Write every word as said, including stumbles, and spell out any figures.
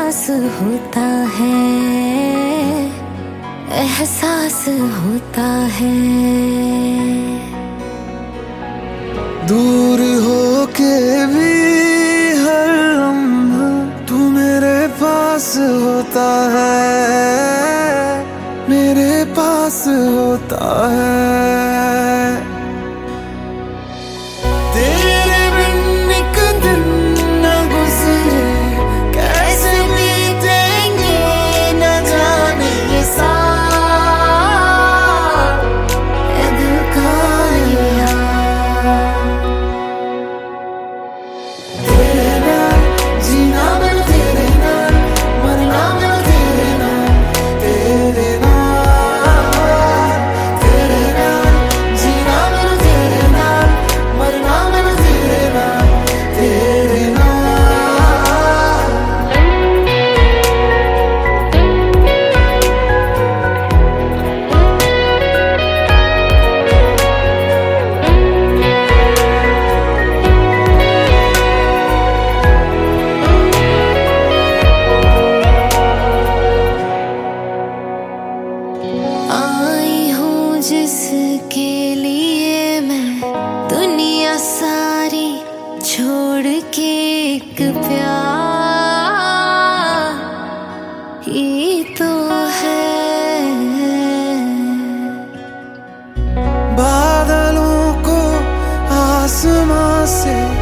पास होता है, एहसास होता है। दूर हो के भी हर लम्हा तू मेरे पास होता है, मेरे पास होता है। तेरे बिन एक दिन न गुजरे, कैसे बीतेंगे न जाने ये साल, ए दिल का ये हाल। तेरे नाल जीना मैं तेरे नाल, मरना मैं तेरे नाल, तेरे नाल, तेरे नाल जीना मैं तेरे नाल, मरना मैं तेरे नाल, तेरे नाल। आई हूँ जिसके लिए मैं दुनिया सारी छोड़ के, एक प्यार ही तो है। बादलों को आसमां से